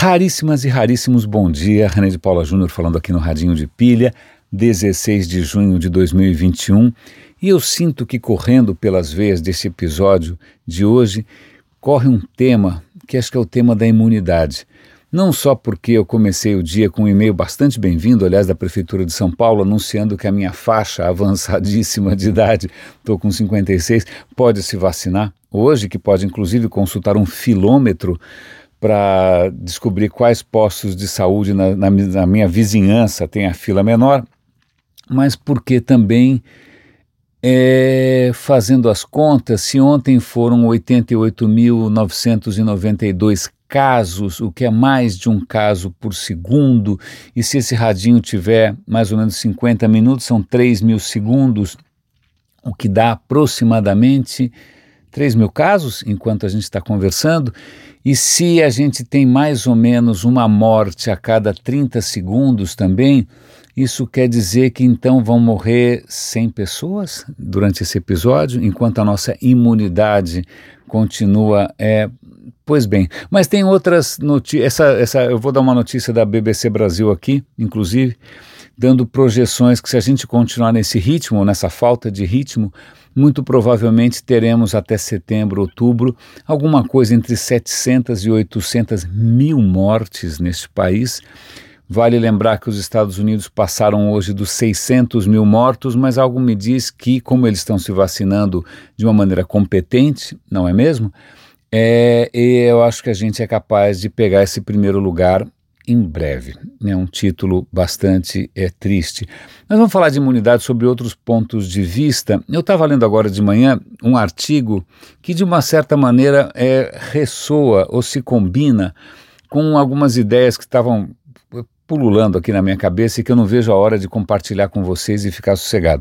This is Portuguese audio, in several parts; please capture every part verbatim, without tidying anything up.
Raríssimas e raríssimos bom dia, René de Paula Júnior falando aqui no Radinho de Pilha, dezesseis de junho de dois mil e vinte e um, e eu sinto que correndo pelas veias desse episódio de hoje, corre um tema que acho que é o tema da imunidade. Não só porque eu comecei o dia com um e-mail bastante bem-vindo, aliás, da Prefeitura de São Paulo, anunciando que a minha faixa avançadíssima de idade, estou com cinquenta e seis, pode se vacinar hoje, que pode inclusive consultar um filômetro para descobrir quais postos de saúde na, na, na minha vizinhança tem a fila menor, mas porque também, é, fazendo as contas, se ontem foram oitenta e oito mil novecentos e noventa e dois casos, o que é mais de um caso por segundo, e se esse radinho tiver mais ou menos cinquenta minutos, são três mil segundos, o que dá aproximadamente três mil casos enquanto a gente está conversando, e se a gente tem mais ou menos uma morte a cada trinta segundos também, isso quer dizer que então vão morrer cem pessoas durante esse episódio, enquanto a nossa imunidade continua, é, pois bem, mas tem outras notícias, essa, essa, eu vou dar uma notícia da B B C Brasil aqui, inclusive, dando projeções que se a gente continuar nesse ritmo, nessa falta de ritmo, muito provavelmente teremos até setembro, outubro, alguma coisa entre setecentas e oitocentas mil mortes neste país. Vale lembrar que os Estados Unidos passaram hoje dos seiscentos mil mortos, mas algo me diz que, como eles estão se vacinando de uma maneira competente, não é mesmo? É, e eu acho que a gente é capaz de pegar esse primeiro lugar em breve. É um título bastante é, triste. Nós vamos falar de imunidade sobre outros pontos de vista. Eu estava lendo agora de manhã um artigo que de uma certa maneira é, ressoa ou se combina com algumas ideias que estavam pululando aqui na minha cabeça e que eu não vejo a hora de compartilhar com vocês e ficar sossegado.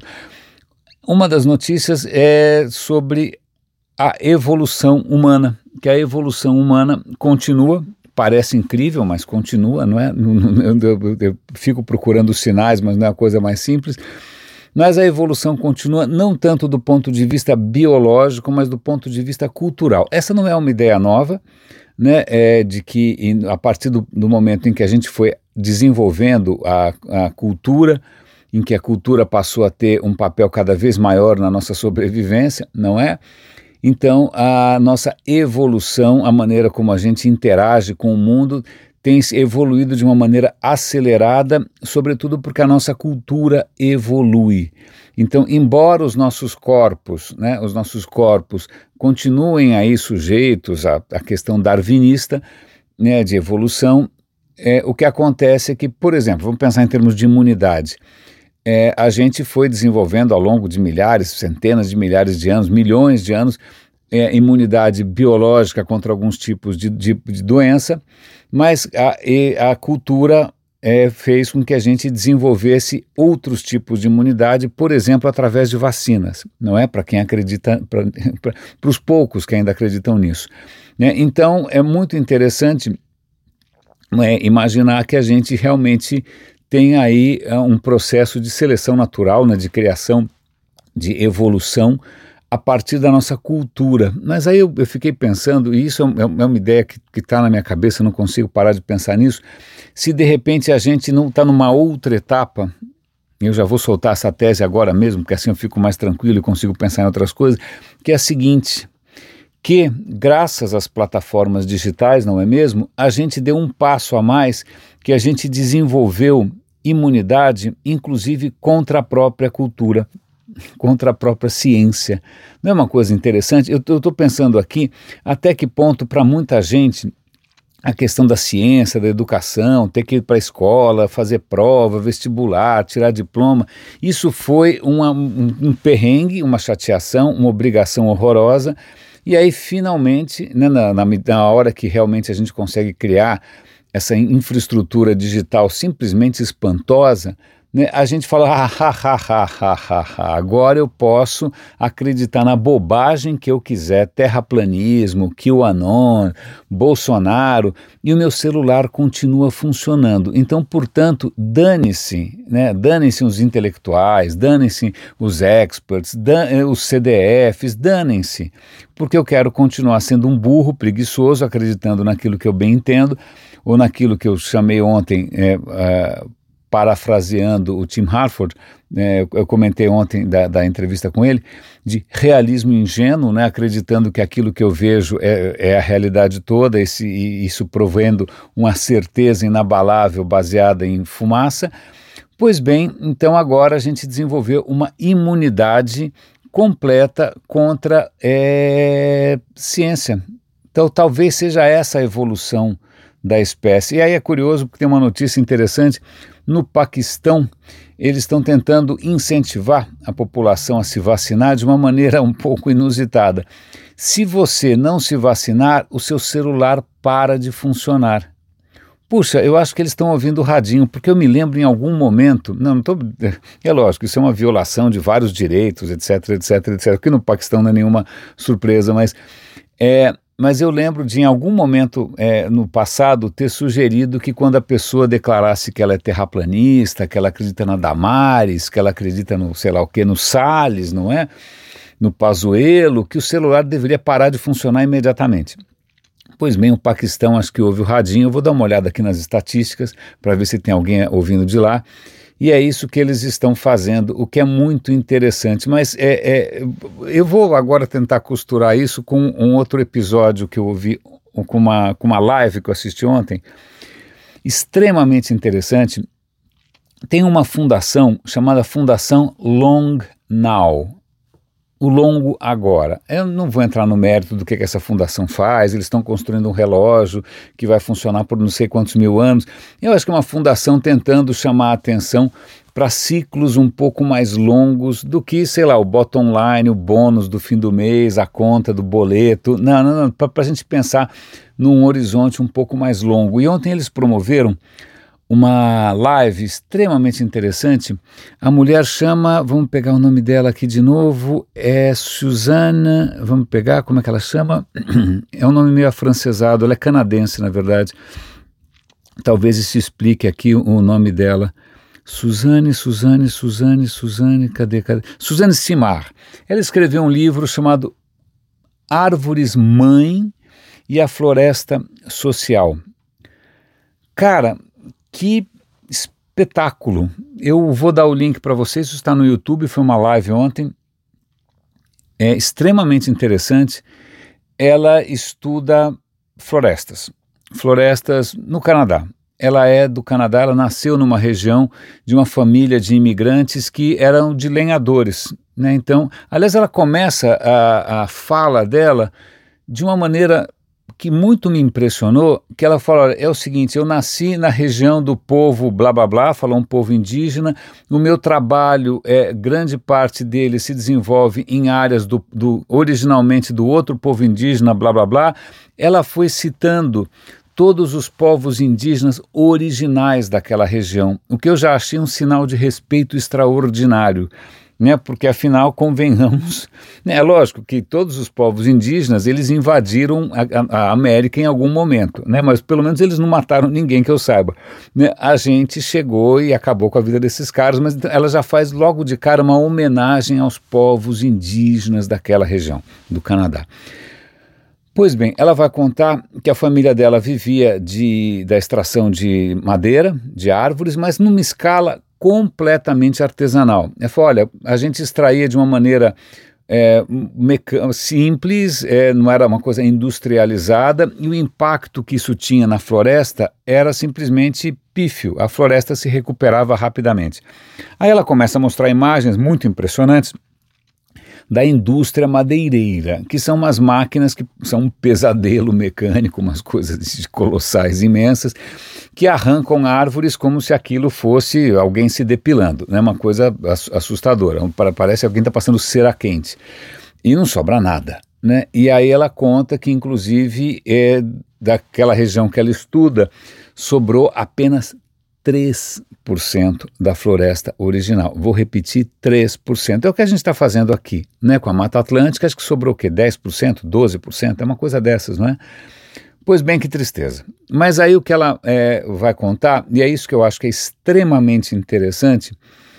Uma das notícias é sobre a evolução humana, que a evolução humana continua. Parece incrível, mas continua, não é? Eu, eu, eu fico procurando sinais, mas não é a coisa mais simples. Mas a evolução continua não tanto do ponto de vista biológico, mas do ponto de vista cultural. Essa não é uma ideia nova, né? É de que a partir do, do momento em que a gente foi desenvolvendo a, a cultura, em que a cultura passou a ter um papel cada vez maior na nossa sobrevivência, não é? Então, a nossa evolução, a maneira como a gente interage com o mundo, tem evoluído de uma maneira acelerada, sobretudo porque a nossa cultura evolui. Então, embora os nossos corpos, né, os nossos corpos continuem aí sujeitos à, à questão darwinista, né, de evolução, é, o que acontece é que, por exemplo, vamos pensar em termos de imunidade. É, a gente foi desenvolvendo ao longo de milhares, centenas de milhares de anos, milhões de anos, é, imunidade biológica contra alguns tipos de, de, de doença, mas a, e a cultura é, fez com que a gente desenvolvesse outros tipos de imunidade, por exemplo, através de vacinas, não é? Para quem acredita, para os poucos que ainda acreditam nisso. Né? Então, é muito interessante, né, imaginar que a gente realmente tem aí uh, um processo de seleção natural, né, de criação, de evolução a partir da nossa cultura. Mas aí eu, eu fiquei pensando, e isso é, é uma ideia que está na minha cabeça, eu não consigo parar de pensar nisso, se de repente a gente não está numa outra etapa, eu já vou soltar essa tese agora mesmo, porque assim eu fico mais tranquilo e consigo pensar em outras coisas, que é a seguinte, que graças às plataformas digitais, não é mesmo, a gente deu um passo a mais, que a gente desenvolveu imunidade, inclusive contra a própria cultura, contra a própria ciência. Não é uma coisa interessante? Eu estou pensando aqui até que ponto para muita gente a questão da ciência, da educação, ter que ir para a escola, fazer prova, vestibular, tirar diploma, isso foi uma, um, um perrengue, uma chateação, uma obrigação horrorosa, e aí finalmente, né, na, na, na hora que realmente a gente consegue criar essa infraestrutura digital simplesmente espantosa, né, a gente fala, ah, ha, ha, ha, ha, ha, ha. Agora eu posso acreditar na bobagem que eu quiser, terraplanismo, QAnon, Bolsonaro, e o meu celular continua funcionando. Então, portanto, dane-se, né, dane-se os intelectuais, dane-se os experts, dan- os C D Fs, danem-se, porque eu quero continuar sendo um burro preguiçoso, acreditando naquilo que eu bem entendo, ou naquilo que eu chamei ontem, é, é, parafraseando o Tim Harford, é, eu comentei ontem da, da entrevista com ele, de realismo ingênuo, né, acreditando que aquilo que eu vejo é, é a realidade toda, esse, e isso provendo uma certeza inabalável baseada em fumaça. Pois bem, então agora a gente desenvolveu uma imunidade completa contra é, ciência. Então talvez seja essa a evolução da espécie. E aí é curioso porque tem uma notícia interessante. No Paquistão, eles estão tentando incentivar a população a se vacinar de uma maneira um pouco inusitada. Se você não se vacinar, o seu celular para de funcionar. Puxa, eu acho que eles estão ouvindo o radinho, porque eu me lembro em algum momento, não, não tô, é lógico, isso é uma violação de vários direitos, etc, etc, etc, que no Paquistão não é nenhuma surpresa, mas é... Mas eu lembro de, em algum momento é, no passado, ter sugerido que quando a pessoa declarasse que ela é terraplanista, que ela acredita na Damares, que ela acredita no, sei lá o que, no Salles, não é? No Pazuello, que o celular deveria parar de funcionar imediatamente. Pois bem, o Paquistão, acho que ouve o radinho, eu vou dar uma olhada aqui nas estatísticas para ver se tem alguém ouvindo de lá. E é isso que eles estão fazendo, o que é muito interessante. Mas é, é, eu vou agora tentar costurar isso com um outro episódio que eu ouvi, com uma, com uma live que eu assisti ontem, extremamente interessante. Tem uma fundação chamada Fundação Long Now, o longo agora. Eu não vou entrar no mérito do que, que essa fundação faz, eles estão construindo um relógio que vai funcionar por não sei quantos mil anos. Eu acho que é uma fundação tentando chamar a atenção para ciclos um pouco mais longos do que, sei lá, o bottom line, o bônus do fim do mês, a conta do boleto. Não, não, não, para a gente pensar num horizonte um pouco mais longo. E ontem eles promoveram uma live extremamente interessante. A mulher chama, vamos pegar o nome dela aqui de novo, é Suzana, vamos pegar, como é que ela chama? É um nome meio afrancesado, ela é canadense, na verdade. Talvez isso explique aqui o nome dela. Suzane, Suzane, Suzane, Suzane, cadê, cadê? Suzane Simard. Ela escreveu um livro chamado Árvores Mãe e a Floresta Social. Cara, que espetáculo! Eu vou dar o link para vocês, isso está no YouTube, foi uma live ontem, é extremamente interessante. Ela estuda florestas, florestas no Canadá. Ela é do Canadá, ela nasceu numa região de uma família de imigrantes que eram de lenhadores, né? Então, aliás, ela começa a, a fala dela de uma maneira que muito me impressionou, que ela fala, é o seguinte, eu nasci na região do povo blá blá blá, falou um povo indígena, o meu trabalho, é, grande parte dele se desenvolve em áreas do, do, originalmente do outro povo indígena, blá blá blá. Ela foi citando todos os povos indígenas originais daquela região, o que eu já achei um sinal de respeito extraordinário, né? Porque afinal, convenhamos, né? É lógico que todos os povos indígenas, eles invadiram a, a, a América em algum momento, né? Mas pelo menos eles não mataram ninguém que eu saiba, né? A gente chegou e acabou com a vida desses caras, mas ela já faz logo de cara uma homenagem aos povos indígenas daquela região do Canadá. Pois bem, ela vai contar que a família dela vivia de, da extração de madeira, de árvores, mas numa escala completamente artesanal. Ela falou, olha, a gente extraía de uma maneira é, meca- simples, é, não era uma coisa industrializada, e o impacto que isso tinha na floresta era simplesmente pífio, a floresta se recuperava rapidamente. Aí ela começa a mostrar imagens muito impressionantes da indústria madeireira, que são umas máquinas que são um pesadelo mecânico, umas coisas colossais, imensas, que arrancam árvores como se aquilo fosse alguém se depilando, né? Uma coisa assustadora, parece alguém está passando cera quente, e não sobra nada, né? E aí ela conta que inclusive é, daquela região que ela estuda, sobrou apenas três por cento da floresta original. Vou repetir, três por cento. É o que a gente está fazendo aqui, né? Com a Mata Atlântica, acho que sobrou o quê? dez por cento, doze por cento? É uma coisa dessas, não é? Pois bem, que tristeza. Mas aí o que ela é, vai contar, e é isso que eu acho que é extremamente interessante,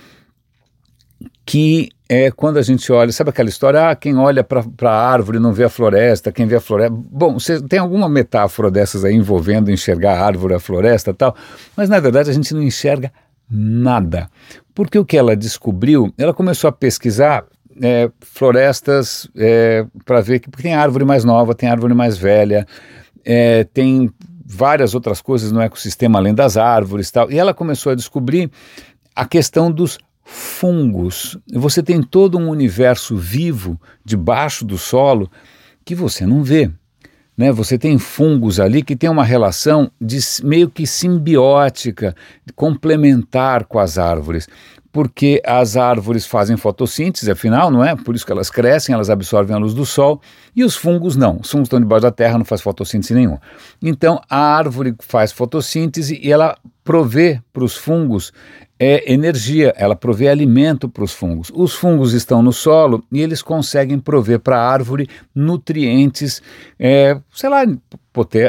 que é quando a gente olha, sabe aquela história, ah, quem olha para a árvore não vê a floresta, quem vê a floresta... Bom, você tem alguma metáfora dessas aí envolvendo enxergar a árvore, a floresta e tal, mas na verdade a gente não enxerga nada. Porque o que ela descobriu, ela começou a pesquisar é, florestas é, para ver que porque tem árvore mais nova, tem árvore mais velha, é, tem várias outras coisas no ecossistema além das árvores e tal, e ela começou a descobrir a questão dos fungos. Você tem todo um universo vivo debaixo do solo que você não vê, né? Você tem fungos ali que tem uma relação de, meio que simbiótica, complementar com as árvores, porque as árvores fazem fotossíntese, afinal, não é? Por isso que elas crescem, elas absorvem a luz do sol, e os fungos não. Os fungos estão debaixo da terra, não faz fotossíntese nenhuma. Então, a árvore faz fotossíntese e ela provê para os fungos é, energia, ela provê alimento para os fungos. Os fungos estão no solo e eles conseguem prover para a árvore nutrientes, é, sei lá, poter,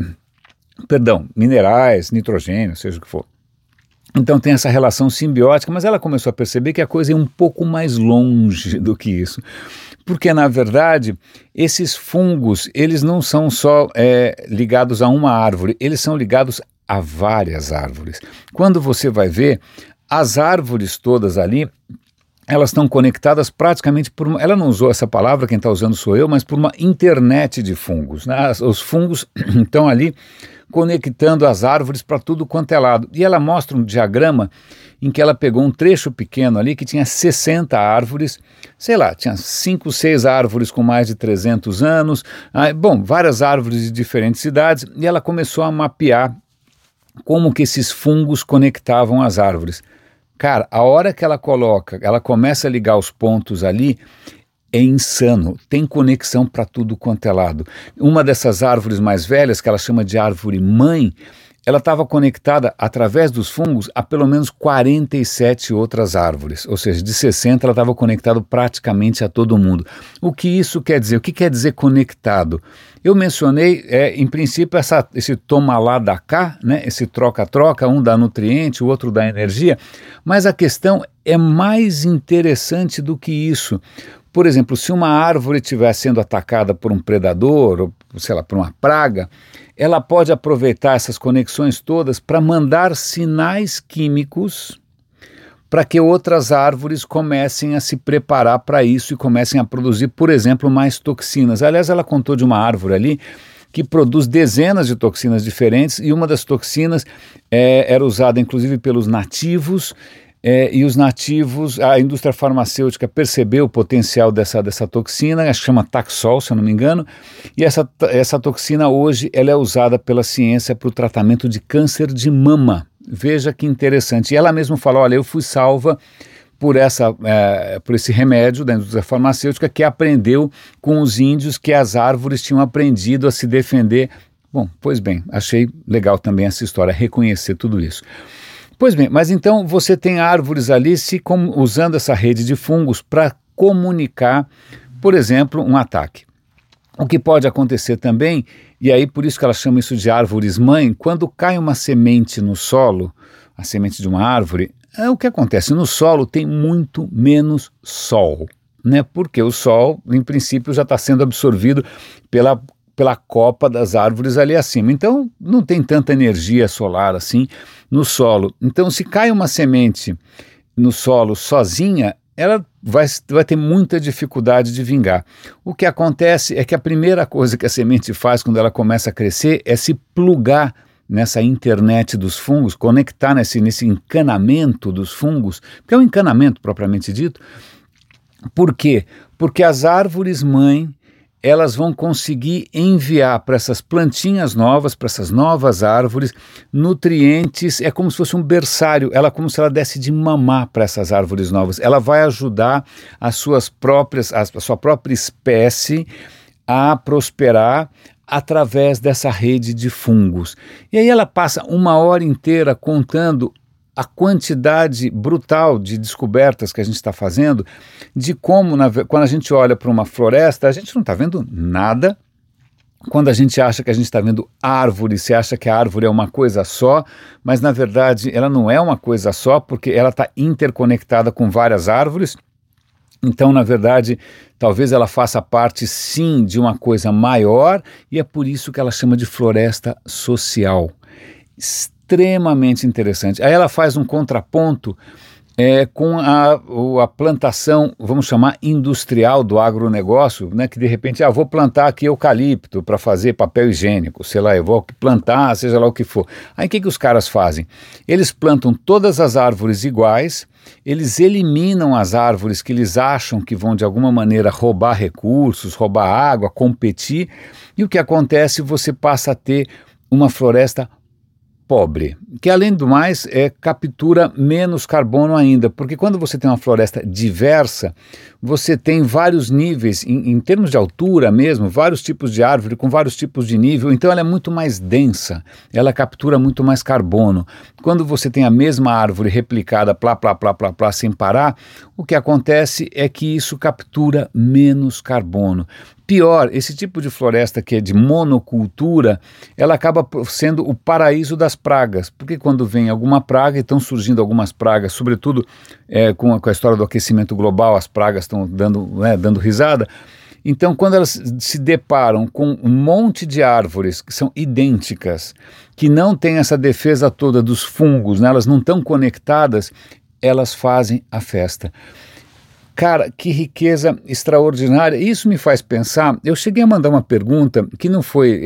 perdão, minerais, nitrogênio, seja o que for. Então tem essa relação simbiótica, mas ela começou a perceber que a coisa é um pouco mais longe do que isso. Porque, na verdade, esses fungos, eles não são só é, ligados a uma árvore, eles são ligados a várias árvores. Quando você vai ver, as árvores todas ali, elas estão conectadas praticamente por uma, ela não usou essa palavra, quem está usando sou eu, mas por uma internet de fungos, né? Os fungos estão ali conectando as árvores para tudo quanto é lado. E ela mostra um diagrama em que ela pegou um trecho pequeno ali que tinha sessenta árvores, sei lá, tinha cinco, seis árvores com mais de trezentos anos, ah, bom, várias árvores de diferentes idades, e ela começou a mapear como que esses fungos conectavam as árvores. Cara, a hora que ela coloca, ela começa a ligar os pontos ali, é insano, tem conexão para tudo quanto é lado. Uma dessas árvores mais velhas, que ela chama de árvore mãe, ela estava conectada através dos fungos a pelo menos quarenta e sete outras árvores, ou seja, de sessenta ela estava conectada praticamente a todo mundo. O que isso quer dizer? O que quer dizer conectado? Eu mencionei, é, em princípio, essa, esse toma lá da cá, né, esse troca-troca, um dá nutriente, o outro dá energia, mas a questão é mais interessante do que isso. Por exemplo, se uma árvore estiver sendo atacada por um predador, ou sei lá, por uma praga, ela pode aproveitar essas conexões todas para mandar sinais químicos para que outras árvores comecem a se preparar para isso e comecem a produzir, por exemplo, mais toxinas. Aliás, ela contou de uma árvore ali que produz dezenas de toxinas diferentes e uma das toxinas é, era usada inclusive pelos nativos. É, e os nativos, a indústria farmacêutica percebeu o potencial dessa, dessa toxina, chama Taxol, se eu não me engano, e essa, essa toxina hoje ela é usada pela ciência para o tratamento de câncer de mama. Veja que interessante. E ela mesma falou, olha, eu fui salva por, essa, é, por esse remédio da indústria farmacêutica que aprendeu com os índios que as árvores tinham aprendido a se defender. Bom, pois bem, achei legal também essa história, reconhecer tudo isso. Pois bem, mas então você tem árvores ali se com, usando essa rede de fungos para comunicar, por exemplo, um ataque. O que pode acontecer também, e aí por isso que ela chama isso de árvores-mãe, quando cai uma semente no solo, a semente de uma árvore, é o que acontece, no solo tem muito menos sol, né? Porque o sol, em princípio, já está sendo absorvido pela pela copa das árvores ali acima. Então, não tem tanta energia solar assim no solo. Então, se cai uma semente no solo sozinha, ela vai, vai ter muita dificuldade de vingar. O que acontece é que a primeira coisa que a semente faz quando ela começa a crescer é se plugar nessa internet dos fungos, conectar nesse, nesse encanamento dos fungos, que é um encanamento propriamente dito. Por quê? Porque as árvores-mãe elas vão conseguir enviar para essas plantinhas novas, para essas novas árvores, nutrientes, é como se fosse um berçário, ela é como se ela desse de mamar para essas árvores novas. Ela vai ajudar as suas próprias, a sua própria espécie a prosperar, através dessa rede de fungos. E aí ela passa uma hora inteira contando a quantidade brutal de descobertas que a gente está fazendo, de como, na, quando a gente olha para uma floresta, a gente não está vendo nada. Quando a gente acha que a gente está vendo árvore, você acha que a árvore é uma coisa só, mas na verdade ela não é uma coisa só, porque ela está interconectada com várias árvores. Então, na verdade, talvez ela faça parte, sim, de uma coisa maior, e é por isso que ela chama de floresta social. Extremamente interessante. Aí ela faz um contraponto é, com a, a plantação, vamos chamar, industrial do agronegócio, né, que de repente, ah, vou plantar aqui eucalipto para fazer papel higiênico, sei lá, eu vou plantar, seja lá o que for. Aí o que, que os caras fazem? Eles plantam todas as árvores iguais, eles eliminam as árvores que eles acham que vão de alguma maneira roubar recursos, roubar água, competir, e o que acontece? Você passa a ter uma floresta pobre, que além do mais é, captura menos carbono ainda, porque quando você tem uma floresta diversa, você tem vários níveis, em, em termos de altura mesmo, vários tipos de árvore com vários tipos de nível, então ela é muito mais densa, ela captura muito mais carbono. Quando você tem a mesma árvore replicada, plá, plá, plá, plá, plá, sem parar, o que acontece é que isso captura menos carbono. Pior, esse tipo de floresta que é de monocultura, ela acaba sendo o paraíso das pragas, porque quando vem alguma praga, e estão surgindo algumas pragas, sobretudo é, com, a, com a história do aquecimento global, as pragas estão dando, né, dando risada, então quando elas se deparam com um monte de árvores que são idênticas, que não têm essa defesa toda dos fungos, né, elas não estão conectadas, elas fazem a festa. Cara, que riqueza extraordinária. Isso me faz pensar, eu cheguei a mandar uma pergunta que não foi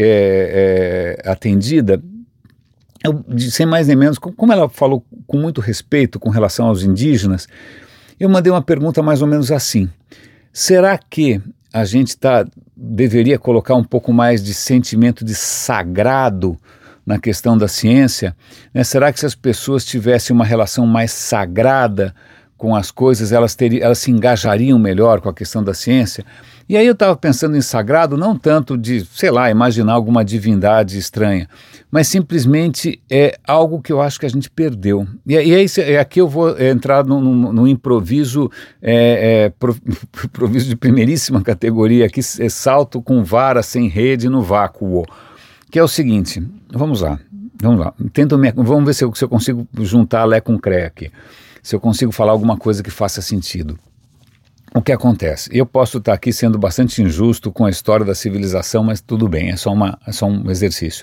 é, é, atendida, eu, sem mais nem menos, como ela falou com muito respeito com relação aos indígenas, eu mandei uma pergunta mais ou menos assim: será que a gente tá, deveria colocar um pouco mais de sentimento de sagrado na questão da ciência? Né? Será que se as pessoas tivessem uma relação mais sagrada com as coisas, elas, teriam, elas se engajariam melhor com a questão da ciência? E aí eu estava pensando em sagrado, não tanto de, sei lá, imaginar alguma divindade estranha, mas simplesmente é algo que eu acho que a gente perdeu. E, e aí, aqui eu vou entrar num, num improviso, é, é, pro, improviso de primeiríssima categoria, aqui, é salto com vara sem rede no vácuo, que é o seguinte, vamos lá, vamos lá, tento me, vamos ver se eu, se eu consigo juntar Lé com Cré aqui, se eu consigo falar alguma coisa que faça sentido. O que acontece? Eu posso estar aqui sendo bastante injusto com a história da civilização, mas tudo bem, é só, uma, é só um exercício.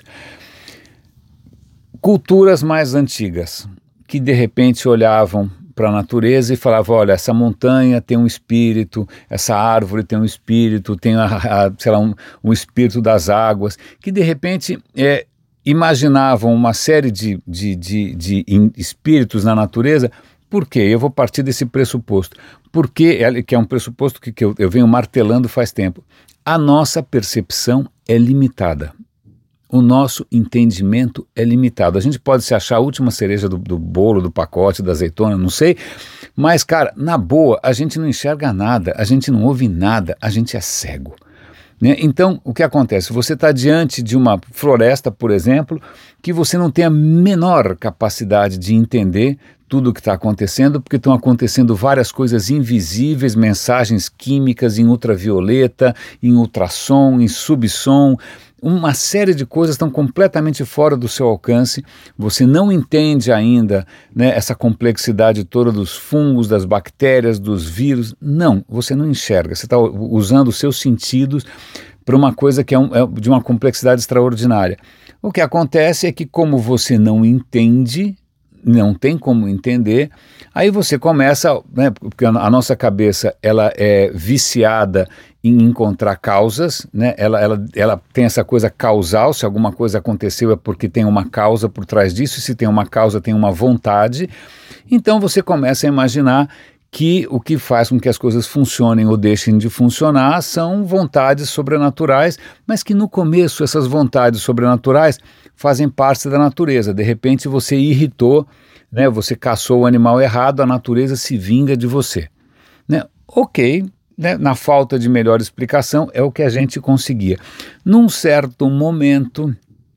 Culturas mais antigas, que de repente olhavam para a natureza e falavam, olha, essa montanha tem um espírito, essa árvore tem um espírito, tem a, a, sei lá, um, um espírito das águas, que de repente é, imaginavam uma série de, de, de, de espíritos na natureza. Por quê? Eu vou partir desse pressuposto. Porque, que é um pressuposto que, que eu, eu venho martelando faz tempo. A nossa percepção é limitada. O nosso entendimento é limitado. A gente pode se achar a última cereja do, do bolo, do pacote, da azeitona, não sei. Mas, cara, na boa, a gente não enxerga nada, a gente não ouve nada, a gente é cego. Né? Então, o que acontece? Você está diante de uma floresta, por exemplo, que você não tem a menor capacidade de entender tudo o que está acontecendo, porque estão acontecendo várias coisas invisíveis, mensagens químicas em ultravioleta, em ultrassom, em subsom, uma série de coisas estão completamente fora do seu alcance, você não entende ainda, né, essa complexidade toda dos fungos, das bactérias, dos vírus, não, você não enxerga, você está usando os seus sentidos para uma coisa que é, um, é de uma complexidade extraordinária. O que acontece é que como você não entende, não tem como entender, aí você começa, né, porque a nossa cabeça ela é viciada em encontrar causas, né, ela, ela, ela tem essa coisa causal, se alguma coisa aconteceu é porque tem uma causa por trás disso, e se tem uma causa tem uma vontade, então você começa a imaginar que o que faz com que as coisas funcionem ou deixem de funcionar são vontades sobrenaturais, mas que no começo essas vontades sobrenaturais fazem parte da natureza. De repente você irritou, né, você caçou o animal errado, a natureza se vinga de você. Né? Ok, né, na falta de melhor explicação, é o que a gente conseguia. Num certo momento,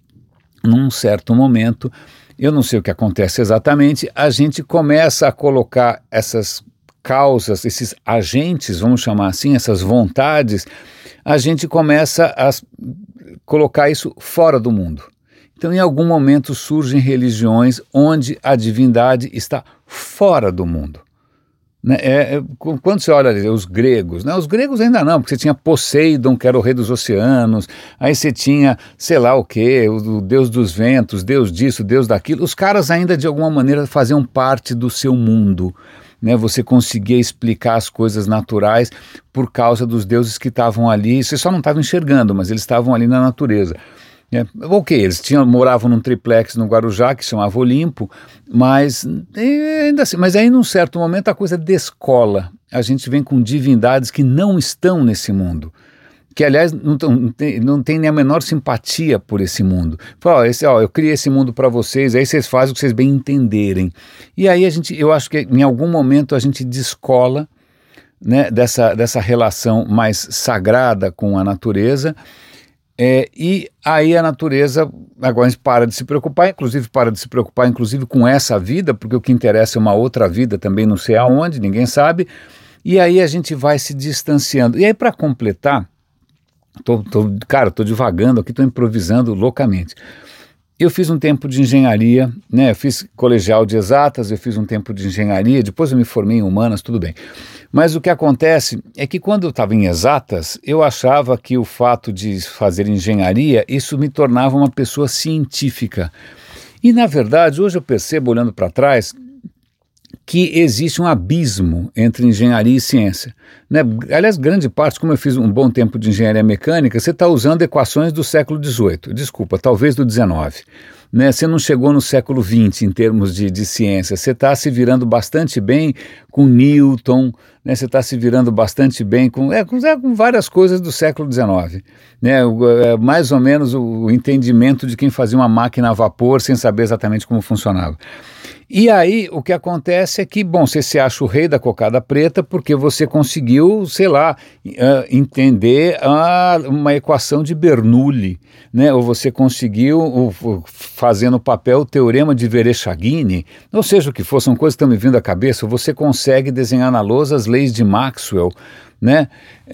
num certo momento, eu não sei o que acontece exatamente, a gente começa a colocar essas causas, esses agentes, vamos chamar assim, essas vontades, a gente começa a colocar isso fora do mundo. Então, em algum momento surgem religiões onde a divindade está fora do mundo. Né? É, é, quando você olha ali, os gregos, né? Os gregos ainda não, porque você tinha Poseidon, que era o rei dos oceanos, aí você tinha, sei lá o quê, o, o deus dos ventos, deus disso, deus daquilo. Os caras ainda de alguma maneira faziam parte do seu mundo. Né, você conseguia explicar as coisas naturais por causa dos deuses que estavam ali, você só não estava enxergando, mas eles estavam ali na natureza. É, ok, eles tinham, moravam num triplex no Guarujá, que se chamava Olimpo, mas, ainda assim, mas aí num certo momento a coisa descola, a gente vem com divindades que não estão nesse mundo, que aliás não, não, tem, não tem nem a menor simpatia por esse mundo. Fala, ó, esse, ó, eu criei esse mundo para vocês, aí vocês fazem o que vocês bem entenderem. E aí a gente, eu acho que em algum momento a gente descola, né, dessa, dessa relação mais sagrada com a natureza, é, e aí a natureza agora a gente para de se preocupar, inclusive para de se preocupar inclusive com essa vida, porque o que interessa é uma outra vida também, não sei aonde, ninguém sabe, e aí a gente vai se distanciando. E aí para completar, Tô, tô, cara, estou divagando aqui, estou improvisando loucamente. Eu fiz um tempo de engenharia, né? Eu fiz colegial de exatas, eu fiz um tempo de engenharia, depois eu me formei em humanas, tudo bem. Mas o que acontece é que quando eu estava em exatas, eu achava que o fato de fazer engenharia, isso me tornava uma pessoa científica. E na verdade, hoje eu percebo, olhando para trás, que existe um abismo entre engenharia e ciência. Né? Aliás, grande parte, como eu fiz um bom tempo de engenharia mecânica, você está usando equações do século dezoito, desculpa, talvez do dezenove. Né? Você não chegou no século vinte em termos de, de ciência, você está se virando bastante bem com Newton, né? Você está se virando bastante bem com, é, com, é, com várias coisas do século dezenove. Né? O, é, mais ou menos o, o entendimento de quem fazia uma máquina a vapor sem saber exatamente como funcionava. E aí o que acontece é que, bom, você se acha o rei da cocada preta porque você conseguiu, sei lá, uh, entender uh, uma equação de Bernoulli, né? Ou você conseguiu uh, uh, fazer no papel o teorema de Vereshchagin, ou seja o que for, são coisas que estão me vindo à cabeça, você consegue desenhar na lousa as leis de Maxwell, né?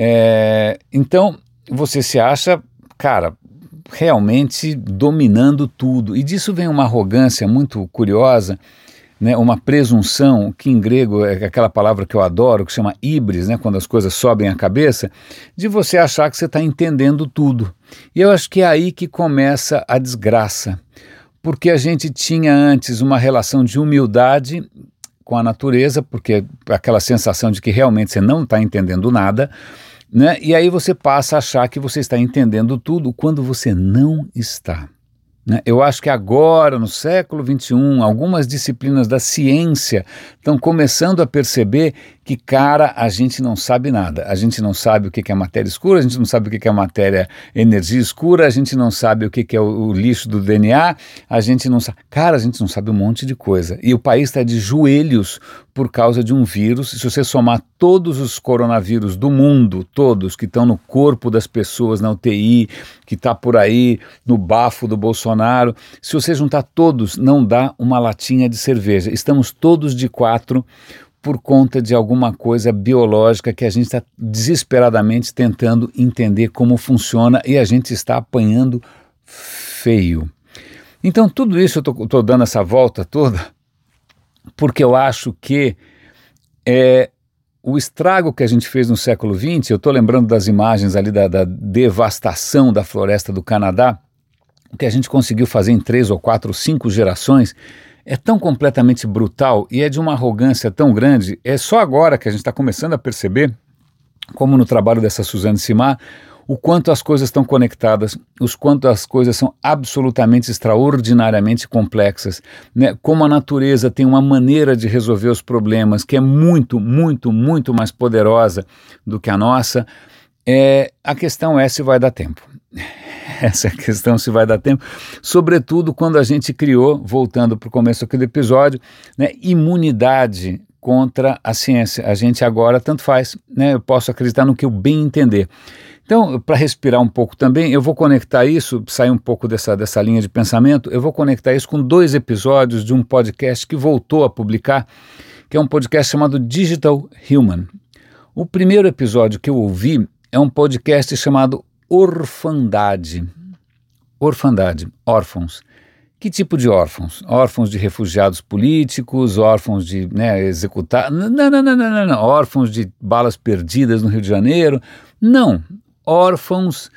É, então você se acha, cara, realmente dominando tudo, e disso vem uma arrogância muito curiosa, né, uma presunção, que em grego é aquela palavra que eu adoro, que chama híbris, né, quando as coisas sobem a cabeça, de você achar que você está entendendo tudo. E eu acho que é aí que começa a desgraça, porque a gente tinha antes uma relação de humildade com a natureza, porque aquela sensação de que realmente você não está entendendo nada, né? E aí você passa a achar que você está entendendo tudo quando você não está. Né? Eu acho que agora, no século vinte e um, algumas disciplinas da ciência estão começando a perceber que, cara, a gente não sabe nada. A gente não sabe o que é matéria escura, a gente não sabe o que é matéria energia escura, a gente não sabe o que é o, o lixo do D N A, a gente não sabe... Cara, a gente não sabe um monte de coisa. E o país está de joelhos por causa de um vírus. Se você somar todos os coronavírus do mundo, todos que estão no corpo das pessoas, na U T I, que está por aí, no bafo do Bolsonaro, se você juntar todos, não dá uma latinha de cerveja. Estamos todos de quatro por conta de alguma coisa biológica que a gente está desesperadamente tentando entender como funciona, e a gente está apanhando feio. Então tudo isso eu estou dando essa volta toda porque eu acho que é, o estrago que a gente fez no século vinte, eu estou lembrando das imagens ali da, da devastação da floresta do Canadá, o que a gente conseguiu fazer em três ou quatro ou cinco gerações é tão completamente brutal e é de uma arrogância tão grande. É só agora que a gente está começando a perceber, como no trabalho dessa Suzane Simard, o quanto as coisas estão conectadas, os quanto as coisas são absolutamente, extraordinariamente complexas, né? Como a natureza tem uma maneira de resolver os problemas que é muito, muito, muito mais poderosa do que a nossa. É, a questão é se vai dar tempo. Essa é a questão, se vai dar tempo, sobretudo quando a gente criou, voltando para o começo aqui do episódio, né, imunidade contra a ciência. A gente agora tanto faz, né? Eu posso acreditar no que eu bem entender. Então, para respirar um pouco também, eu vou conectar isso, sair um pouco dessa, dessa linha de pensamento, eu vou conectar isso com dois episódios de um podcast que voltou a publicar, que é um podcast chamado Digital Human. O primeiro episódio que eu ouvi é um podcast chamado Orfandade. Orfandade, órfãos. Que tipo de órfãos? Órfãos de refugiados políticos, órfãos de né, executar... Não, não, não, não, não, não, órfãos de balas perdidas no Rio de Janeiro. Não, órfãos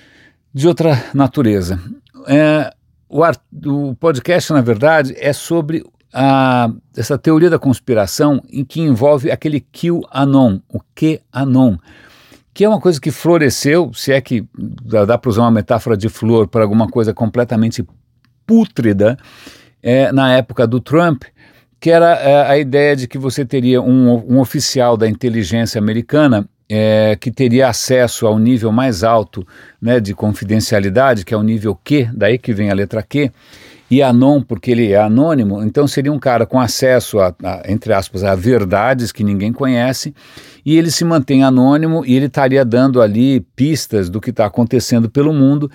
de outra natureza. É, o, art, o podcast, na verdade, é sobre a, essa teoria da conspiração em que envolve aquele QAnon, o QAnon, que é uma coisa que floresceu, se é que dá, dá para usar uma metáfora de flor para alguma coisa completamente pútrida, é, na época do Trump, que era é, a ideia de que você teria um, um oficial da inteligência americana é, que teria acesso ao nível mais alto, né, de confidencialidade, que é o nível Q, daí que vem a letra Q, e anon, porque ele é anônimo, então seria um cara com acesso a, a, entre aspas, a verdades que ninguém conhece, e ele se mantém anônimo e ele estaria dando ali pistas do que está acontecendo pelo mundo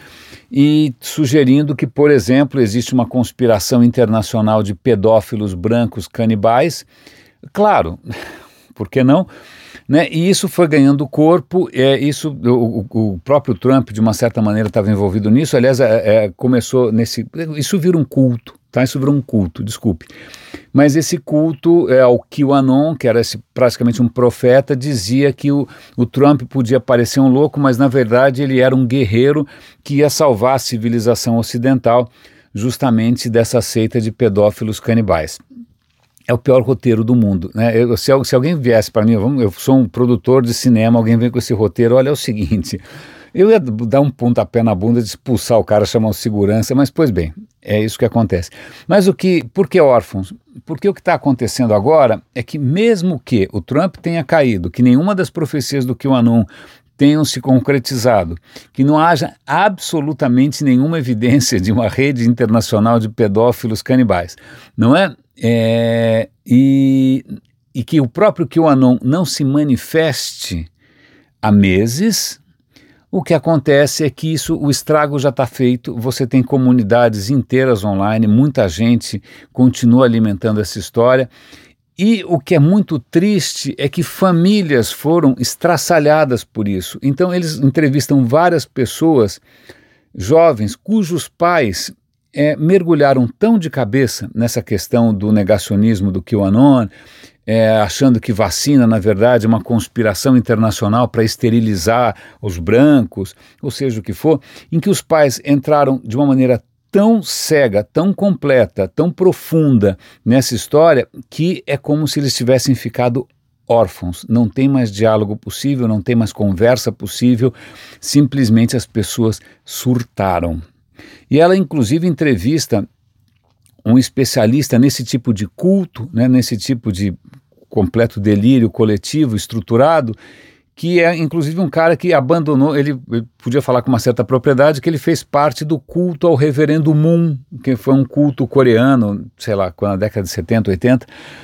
e sugerindo que, por exemplo, existe uma conspiração internacional de pedófilos brancos canibais. Claro, por que não? Né? E isso foi ganhando corpo, é, isso, o, o próprio Trump, de uma certa maneira, estava envolvido nisso, aliás, é, é, começou nesse... Isso vira um culto, tá? Isso virou um culto, desculpe. Mas esse culto, é, ao QAnon, que era esse, praticamente um profeta, dizia que o, o Trump podia parecer um louco, mas na verdade ele era um guerreiro que ia salvar a civilização ocidental justamente dessa seita de pedófilos canibais. É o pior roteiro do mundo, né? Eu, se, se alguém viesse para mim, eu, eu sou um produtor de cinema, alguém vem com esse roteiro, olha, é o seguinte, eu ia dar um pontapé na bunda de expulsar o cara, chamar o segurança, mas pois bem, é isso que acontece. Mas o que, por que órfãos? Porque o que está acontecendo agora é que mesmo que o Trump tenha caído, que nenhuma das profecias do QAnon tenham se concretizado, que não haja absolutamente nenhuma evidência de uma rede internacional de pedófilos canibais, não é? É, e, e que o próprio QAnon não se manifeste há meses, o que acontece é que isso, o estrago já está feito, você tem comunidades inteiras online, muita gente continua alimentando essa história, e o que é muito triste é que famílias foram estraçalhadas por isso. Então eles entrevistam várias pessoas jovens cujos pais É, mergulharam tão de cabeça nessa questão do negacionismo do QAnon, é, achando que vacina, na verdade, é uma conspiração internacional para esterilizar os brancos, ou seja o que for, em que os pais entraram de uma maneira tão cega, tão completa, tão profunda nessa história, que é como se eles tivessem ficado órfãos, não tem mais diálogo possível, não tem mais conversa possível, simplesmente as pessoas surtaram. E ela, inclusive, entrevista um especialista nesse tipo de culto, né, nesse tipo de completo delírio coletivo, estruturado, que é, inclusive, um cara que abandonou, ele, ele podia falar com uma certa propriedade, que ele fez parte do culto ao reverendo Moon, que foi um culto coreano, sei lá, na década de setenta, oitenta,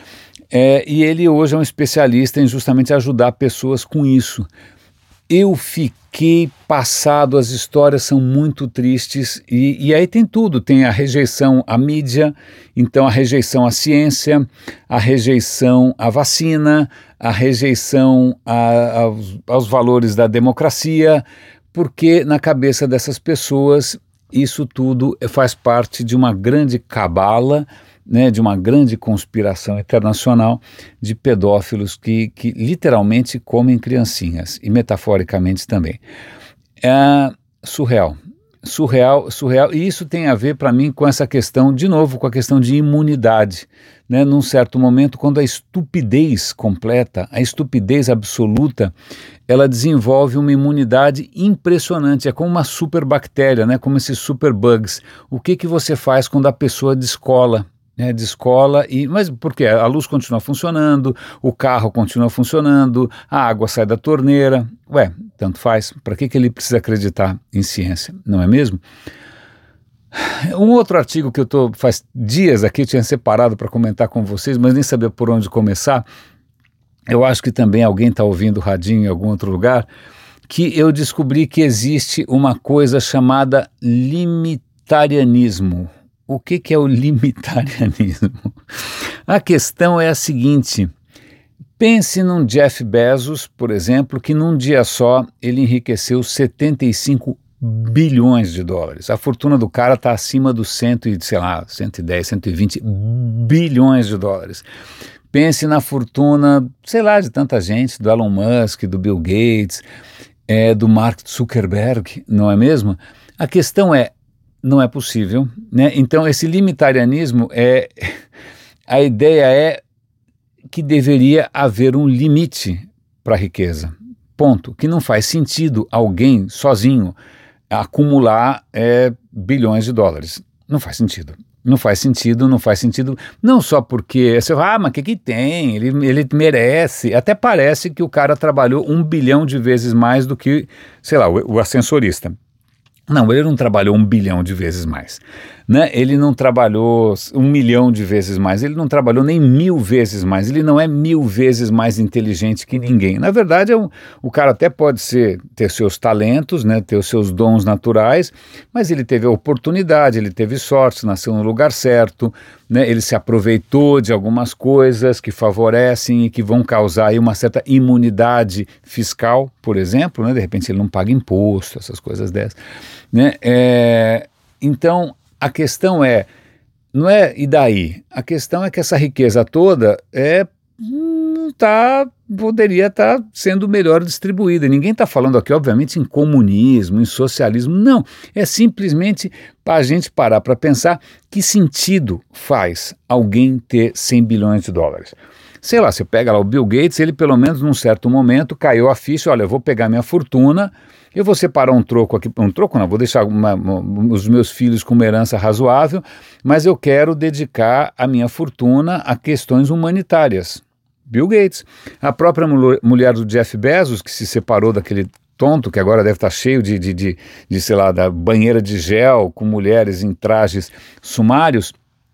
é, e ele hoje é um especialista em justamente ajudar pessoas com isso. Eu fiquei passado, as histórias são muito tristes e, e aí tem tudo, tem a rejeição à mídia, então a rejeição à ciência, a rejeição à vacina, a rejeição a, aos, aos valores da democracia, porque na cabeça dessas pessoas isso tudo faz parte de uma grande cabala, né, de uma grande conspiração internacional de pedófilos que, que literalmente comem criancinhas, e metaforicamente também. É surreal, surreal, surreal, e isso tem a ver para mim com essa questão, de novo, com a questão de imunidade, né, num certo momento, quando a estupidez completa, a estupidez absoluta, ela desenvolve uma imunidade impressionante, é como uma superbactéria, né, como esses superbugs. O que, que você faz quando a pessoa descola? É, de escola, e, mas por quê? A luz continua funcionando, o carro continua funcionando, a água sai da torneira, ué, tanto faz, para que, que ele precisa acreditar em ciência, não é mesmo? Um outro artigo que eu estou faz dias aqui, eu tinha separado para comentar com vocês, mas nem sabia por onde começar. Eu acho que também alguém está ouvindo o radinho em algum outro lugar, que eu descobri que existe uma coisa chamada limitarianismo. O que, que é o limitarianismo? A questão é a seguinte: pense num Jeff Bezos, por exemplo, que num dia só ele enriqueceu setenta e cinco bilhões de dólares. A fortuna do cara está acima dos cento, sei lá, cento e dez, cento e vinte bilhões de dólares. Pense na fortuna, sei lá, de tanta gente, do Elon Musk, do Bill Gates, é, do Mark Zuckerberg, não é mesmo? A questão é, não é possível, né? Então esse limitarianismo, é, a ideia é que deveria haver um limite para a riqueza, ponto, que não faz sentido alguém sozinho acumular é, bilhões de dólares, não faz sentido. Não faz sentido, não faz sentido, não só porque você fala, ah, mas o que que tem, ele, ele merece, até parece que o cara trabalhou um bilhão de vezes mais do que, sei lá, o, o ascensorista. Não, ele não trabalhou um bilhão de vezes mais, né? Ele não trabalhou um milhão de vezes mais, ele não trabalhou nem mil vezes mais, ele não é mil vezes mais inteligente que ninguém. Na verdade, é um, o cara até pode ser, ter seus talentos, né, ter os seus dons naturais, mas ele teve a oportunidade, ele teve sorte, nasceu no lugar certo, né, ele se aproveitou de algumas coisas que favorecem e que vão causar aí uma certa imunidade fiscal, por exemplo, né, de repente ele não paga imposto, essas coisas dessas, né, é, então a questão é, não é e daí? A questão é que essa riqueza toda é, hum, tá, poderia estar tá sendo melhor distribuída. Ninguém está falando aqui, obviamente, em comunismo, em socialismo, não. É simplesmente para a gente parar para pensar que sentido faz alguém ter cem bilhões de dólares. Sei lá, você pega lá o Bill Gates, ele pelo menos num certo momento caiu a ficha, olha, eu vou pegar minha fortuna, eu vou separar um troco aqui, um troco não, vou deixar uma, uma, os meus filhos com uma herança razoável, mas eu quero dedicar a minha fortuna a questões humanitárias. Bill Gates. A própria mulher do Jeff Bezos, que se separou daquele tonto, que agora deve estar cheio de, de, de, de sei lá, da banheira de gel, com mulheres em trajes sumários,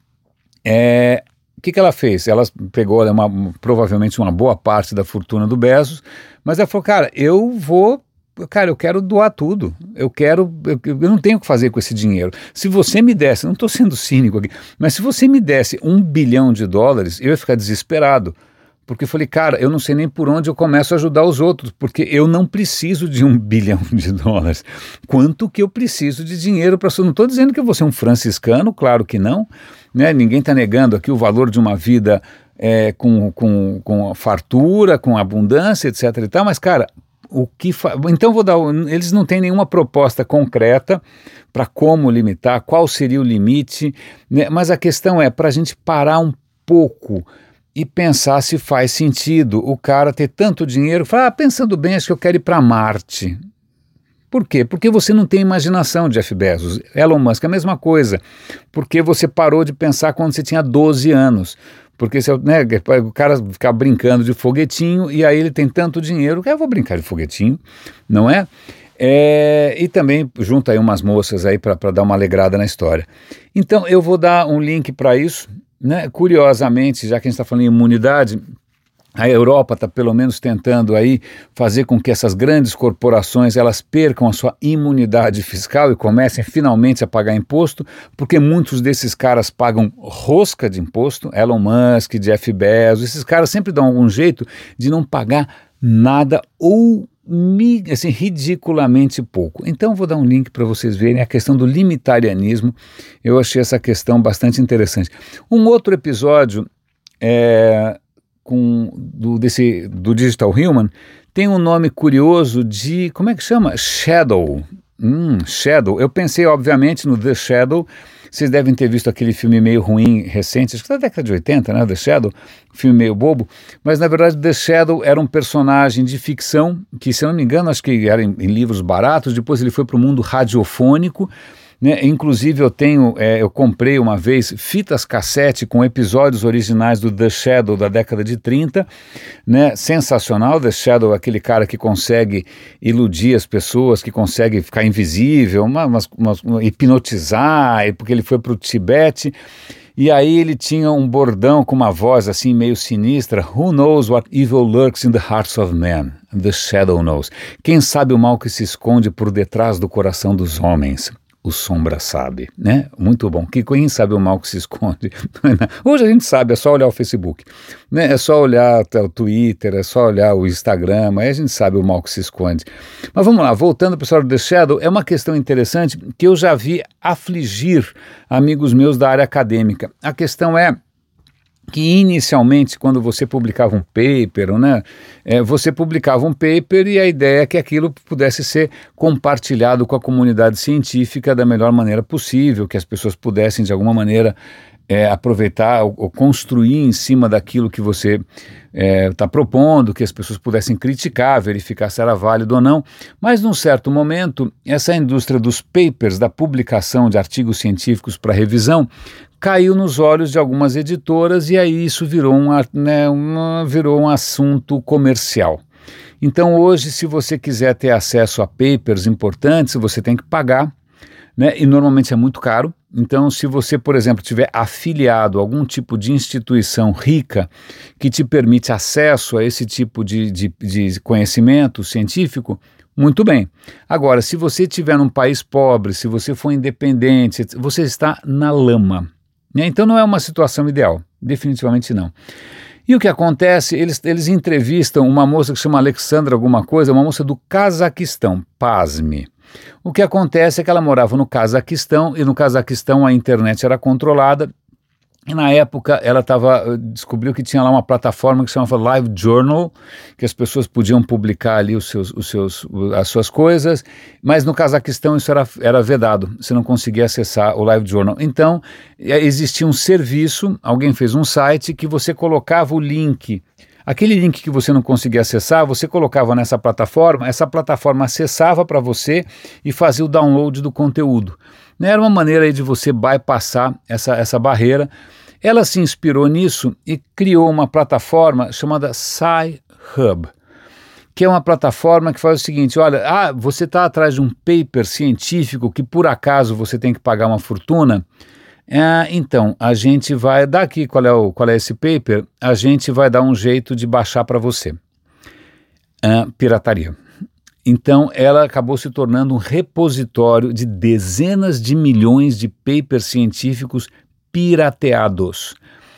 é... O que, que ela fez? Ela pegou uma, provavelmente uma boa parte da fortuna do Bezos, mas ela falou, cara, eu vou, cara, eu quero doar tudo, eu quero, eu, eu não tenho o que fazer com esse dinheiro. Se você me desse, não estou sendo cínico aqui, mas se você me desse um bilhão de dólares, eu ia ficar desesperado, porque eu falei, cara, eu não sei nem por onde eu começo a ajudar os outros, porque eu não preciso de um bilhão de dólares. Quanto que eu preciso de dinheiro para... Não estou dizendo que eu vou ser um franciscano, claro que não, né? Ninguém está negando aqui o valor de uma vida é, com, com, com fartura, com abundância, etc e tal, mas, cara, o que fa... então vou dar... Eles não têm nenhuma proposta concreta para como limitar, qual seria o limite, né? Mas a questão é para a gente parar um pouco e pensar se faz sentido o cara ter tanto dinheiro, falar, ah, pensando bem, acho que eu quero ir para Marte. Por quê? Porque você não tem imaginação, Jeff Bezos. Elon Musk, a mesma coisa. Porque você parou de pensar quando você tinha doze anos. Porque você, né, o cara fica brincando de foguetinho e aí ele tem tanto dinheiro que eu vou brincar de foguetinho, não é? É, e também junta aí umas moças aí para dar uma alegrada na história. Então eu vou dar um link para isso. Né? Curiosamente, já que a gente está falando em imunidade, a Europa está pelo menos tentando aí fazer com que essas grandes corporações elas percam a sua imunidade fiscal e comecem finalmente a pagar imposto, porque muitos desses caras pagam rosca de imposto, Elon Musk, Jeff Bezos, esses caras sempre dão algum jeito de não pagar nada ou assim, ridiculamente pouco. Então vou dar um link para vocês verem a questão do limitarianismo. Eu achei essa questão bastante interessante. Um outro episódio é, com, do, desse, do Digital Human tem um nome curioso de, como é que chama? Shadow. Hum, Shadow. Eu pensei obviamente no The Shadow. Vocês devem ter visto aquele filme meio ruim, recente, acho que da década de oitenta, né, The Shadow, filme meio bobo, mas na verdade The Shadow era um personagem de ficção, que se eu não me engano, acho que era em, em livros baratos, depois ele foi para o mundo radiofônico, né? Inclusive eu tenho, é, eu comprei uma vez fitas cassete com episódios originais do The Shadow da década de trinta, né? Sensacional. The Shadow, aquele cara que consegue iludir as pessoas, que consegue ficar invisível, uma, uma, uma, hipnotizar, porque ele foi para o Tibete. E aí ele tinha um bordão com uma voz assim meio sinistra: Who knows what evil lurks in the hearts of men? The shadow knows. Quem sabe o mal que se esconde por detrás do coração dos homens? O Sombra sabe, né? Muito bom. Quem sabe o mal que se esconde? Hoje a gente sabe, é só olhar o Facebook, né? É só olhar o Twitter, é só olhar o Instagram, aí a gente sabe o mal que se esconde. Mas vamos lá, voltando para o pessoal do The Shadow, é uma questão interessante que eu já vi afligir amigos meus da área acadêmica. A questão é que inicialmente, quando você publicava um paper, né, é, você publicava um paper e a ideia é que aquilo pudesse ser compartilhado com a comunidade científica da melhor maneira possível, que as pessoas pudessem de alguma maneira é, aproveitar ou, ou construir em cima daquilo que você está é, propondo, que as pessoas pudessem criticar, verificar se era válido ou não. Mas num certo momento, essa indústria dos papers, da publicação de artigos científicos para revisão, caiu nos olhos de algumas editoras e aí isso virou um, né, uma, virou um assunto comercial. Então hoje, se você quiser ter acesso a papers importantes, você tem que pagar, né, e normalmente é muito caro. Então, se você, por exemplo, tiver afiliado a algum tipo de instituição rica que te permite acesso a esse tipo de, de, de conhecimento científico, muito bem. Agora, se você estiver num país pobre, se você for independente, você está na lama. Então não é uma situação ideal, definitivamente não. E o que acontece, eles, eles entrevistam uma moça que chama Alexandra alguma coisa, uma moça do Cazaquistão, pasme. O que acontece é que ela morava no Cazaquistão e no Cazaquistão a internet era controlada. E na época ela tava, descobriu que tinha lá uma plataforma que se chamava Live Journal, que as pessoas podiam publicar ali os seus, os seus, as suas coisas, mas no Cazaquistão isso era, era vedado, você não conseguia acessar o Live Journal. Então existia um serviço, alguém fez um site que você colocava o link, aquele link que você não conseguia acessar, você colocava nessa plataforma, essa plataforma acessava para você e fazia o download do conteúdo. Era uma maneira aí de você bypassar essa, essa barreira. Ela se inspirou nisso e criou uma plataforma chamada Sci-Hub, que é uma plataforma que faz o seguinte: olha, ah, você está atrás de um paper científico que por acaso você tem que pagar uma fortuna, ah, então a gente vai dar aqui qual é, o, qual é esse paper, a gente vai dar um jeito de baixar para você. Ah, pirataria. Então ela acabou se tornando um repositório de dezenas de milhões de papers científicos pirateados.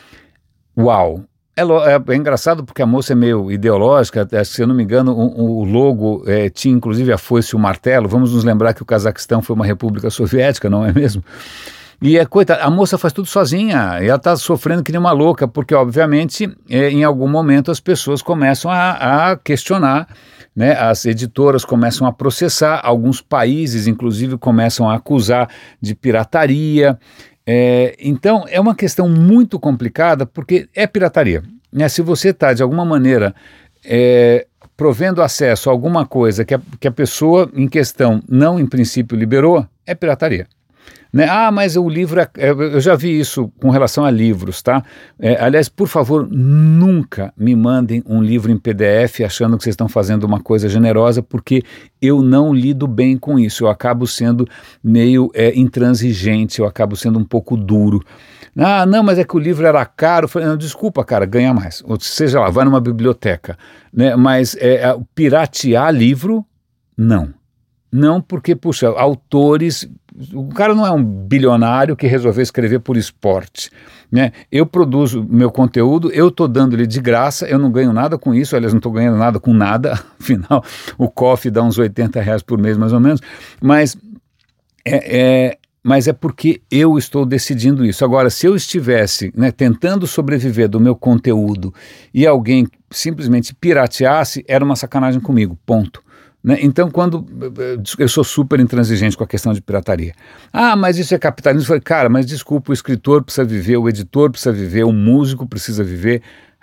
Uau! É, é, é engraçado porque a moça é meio ideológica, se eu não me engano o, o logo é, tinha inclusive a foice e o martelo. Vamos nos lembrar que o Cazaquistão foi uma república soviética, não é mesmo? E é, coitada, a moça faz tudo sozinha, e ela está sofrendo que nem uma louca, porque obviamente é, em algum momento as pessoas começam a, a questionar, né, as editoras começam a processar, alguns países inclusive começam a acusar de pirataria. É, então é uma questão muito complicada porque é pirataria, né? Se você está de alguma maneira é, provendo acesso a alguma coisa que a, que a pessoa em questão não em princípio liberou, é pirataria. Né? Ah, mas o livro, é, é, eu já vi isso com relação a livros, tá? É, aliás, por favor, nunca me mandem um livro em P D F achando que vocês estão fazendo uma coisa generosa, porque eu não lido bem com isso, eu acabo sendo meio é, intransigente, eu acabo sendo um pouco duro. Ah, não, mas é que o livro era caro. Eu falei, não, desculpa, cara, ganha mais. Ou seja lá, vai numa biblioteca. Né? Mas é, piratear livro, não. Não porque, puxa, autores... O cara não é um bilionário que resolveu escrever por esporte, né? Eu produzo meu conteúdo, eu estou dando ele de graça, eu não ganho nada com isso, aliás, não estou ganhando nada com nada, afinal, o coffee dá uns oitenta reais por mês, mais ou menos, mas é, é, mas é porque eu estou decidindo isso. Agora, se eu estivesse, né, tentando sobreviver do meu conteúdo e alguém simplesmente pirateasse, era uma sacanagem comigo, ponto. Né? Então, quando eu sou super intransigente com a questão de pirataria. Ah, mas isso é capitalismo. Eu falei, cara, mas desculpa, o escritor precisa viver, o editor precisa viver, o músico precisa viver.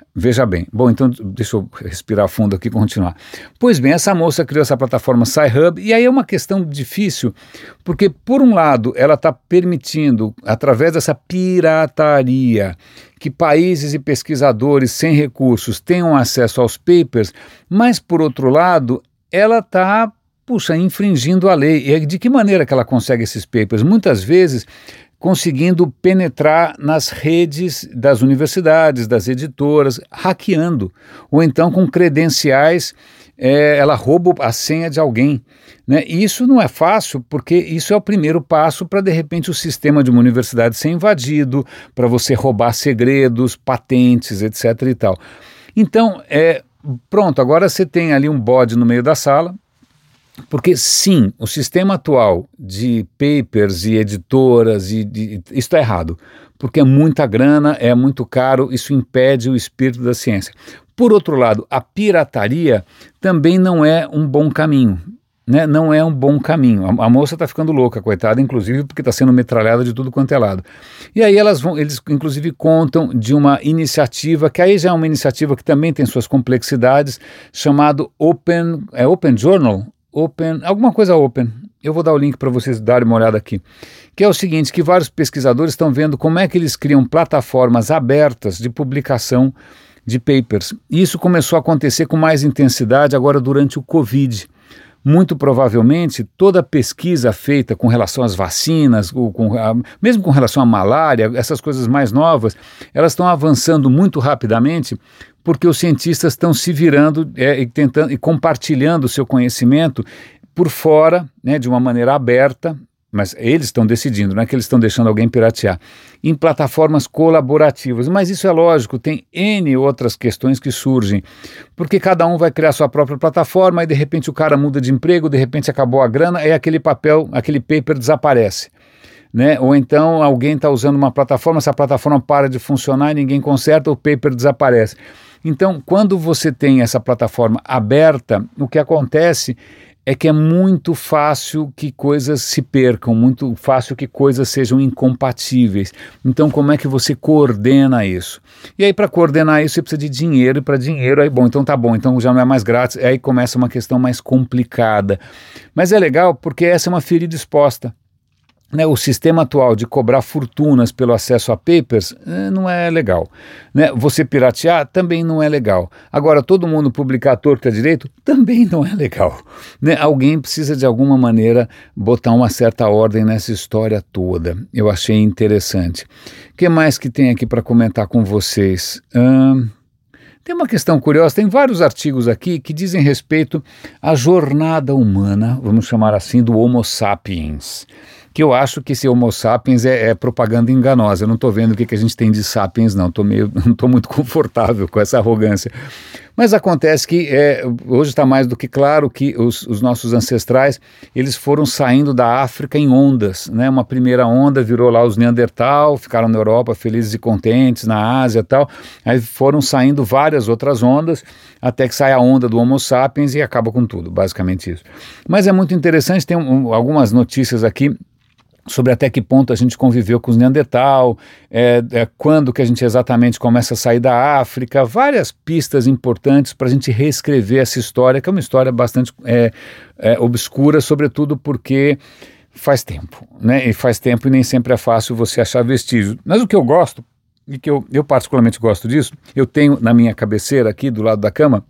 veja bem. Bom, então deixa eu respirar fundo aqui e continuar. Pois bem, essa moça criou essa plataforma Sci-Hub, e aí é uma questão difícil, porque por um lado ela está permitindo, através dessa pirataria, que países e pesquisadores sem recursos tenham acesso aos papers, mas por outro lado ela está, puxa, infringindo a lei. E de que maneira que ela consegue esses papers? Muitas vezes conseguindo penetrar nas redes das universidades, das editoras, hackeando, ou então com credenciais, é, ela rouba a senha de alguém, né? E isso não é fácil, porque isso é o primeiro passo para, de repente, o sistema de uma universidade ser invadido, para você roubar segredos, patentes, etc e tal. Então, é, pronto, agora você tem ali um bode no meio da sala, porque sim, o sistema atual de papers e editoras, e, de, isso está errado, porque é muita grana, é muito caro, isso impede o espírito da ciência. Por outro lado, a pirataria também não é um bom caminho, né? Não é um bom caminho. A, a moça está ficando louca, coitada, inclusive porque está sendo metralhada de tudo quanto é lado. E aí elas vão, eles inclusive contam de uma iniciativa, que aí já é uma iniciativa que também tem suas complexidades, chamado Open, é Open Journal? Open, alguma coisa open, eu vou dar o link para vocês darem uma olhada aqui, que é o seguinte, que vários pesquisadores estão vendo como é que eles criam plataformas abertas de publicação de papers. E isso começou a acontecer com mais intensidade agora durante o Covid. Muito provavelmente toda pesquisa feita com relação às vacinas, ou com, a, mesmo com relação à malária, essas coisas mais novas, elas estão avançando muito rapidamente porque os cientistas estão se virando é, e, tentando, e compartilhando o seu conhecimento por fora, né, de uma maneira aberta, mas eles estão decidindo, não é que eles estão deixando alguém piratear, em plataformas colaborativas. Mas isso é lógico, tem N outras questões que surgem, porque cada um vai criar sua própria plataforma e de repente o cara muda de emprego, de repente acabou a grana e aquele papel, aquele paper desaparece. Né? Ou então alguém está usando uma plataforma, essa plataforma para de funcionar e ninguém conserta, o paper desaparece. Então, quando você tem essa plataforma aberta, o que acontece é que é muito fácil que coisas se percam, muito fácil que coisas sejam incompatíveis. Então, como é que você coordena isso? E aí, para coordenar isso, você precisa de dinheiro, e para dinheiro, aí, bom, então tá bom, então já não é mais grátis, aí começa uma questão mais complicada. Mas é legal porque essa é uma ferida exposta. Né, o sistema atual de cobrar fortunas pelo acesso a papers eh, não é legal. Né? Você piratear também não é legal. Agora, todo mundo publicar à torta e à direito também não é legal. Né? Alguém precisa, de alguma maneira, botar uma certa ordem nessa história toda. Eu achei interessante. O que mais que tem aqui para comentar com vocês? Hum... Tem uma questão curiosa, tem vários artigos aqui que dizem respeito à jornada humana, vamos chamar assim, do Homo sapiens, que eu acho que esse Homo sapiens é, é propaganda enganosa. Eu não estou vendo o que, que a gente tem de sapiens, não, tô meio, não estou muito confortável com essa arrogância. Mas acontece que é, hoje está mais do que claro que os, os nossos ancestrais, eles foram saindo da África em ondas, né? Uma primeira onda virou lá os Neandertal, ficaram na Europa felizes e contentes, na Ásia e tal, aí foram saindo várias outras ondas, até que sai a onda do Homo sapiens e acaba com tudo, basicamente isso. Mas é muito interessante, tem um, algumas notícias aqui sobre até que ponto a gente conviveu com os Neandertal, é, é, quando que a gente exatamente começa a sair da África, várias pistas importantes para a gente reescrever essa história, que é uma história bastante é, é, obscura, sobretudo porque faz tempo, né? E faz tempo e nem sempre é fácil você achar vestígios. Mas o que eu gosto, e que eu, eu particularmente gosto disso, eu tenho na minha cabeceira aqui do lado da cama,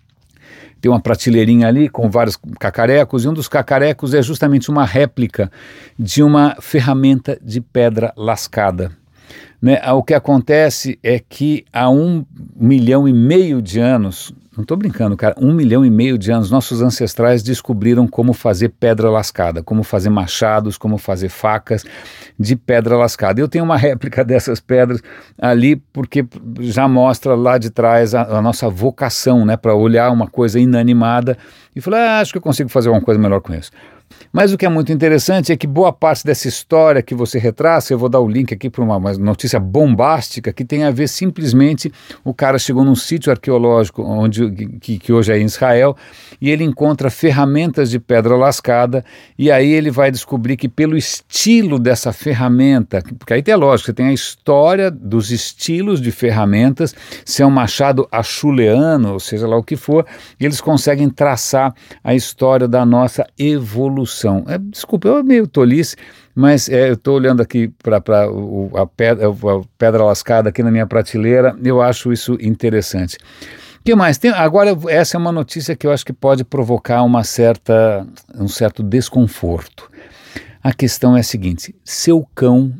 tem uma prateleirinha ali com vários cacarecos, e um dos cacarecos é justamente uma réplica de uma ferramenta de pedra lascada. Né? O que acontece é que há um milhão e meio de anos, não estou brincando, cara, um milhão e meio de anos, nossos ancestrais descobriram como fazer pedra lascada, como fazer machados, como fazer facas de pedra lascada. Eu tenho uma réplica dessas pedras ali porque já mostra lá de trás a, a nossa vocação, né, para olhar uma coisa inanimada e falar, ah, acho que eu consigo fazer alguma coisa melhor com isso. Mas o que é muito interessante é que boa parte dessa história que você retraça, eu vou dar o link aqui para uma, uma notícia bombástica que tem a ver simplesmente, o cara chegou num sítio arqueológico onde, que, que hoje é em Israel, e ele encontra ferramentas de pedra lascada, e aí ele vai descobrir que pelo estilo dessa ferramenta, porque aí tem a lógica, você tem a história dos estilos de ferramentas, se é um machado achuleano, ou seja lá o que for, e eles conseguem traçar a história da nossa evolução. É, desculpa, eu meio tolice, mas é, eu estou olhando aqui para a pedra, a pedra lascada aqui na minha prateleira, eu acho isso interessante. O que mais? Tem, agora, essa é uma notícia que eu acho que pode provocar uma certa, um certo desconforto. A questão é a seguinte: seu cão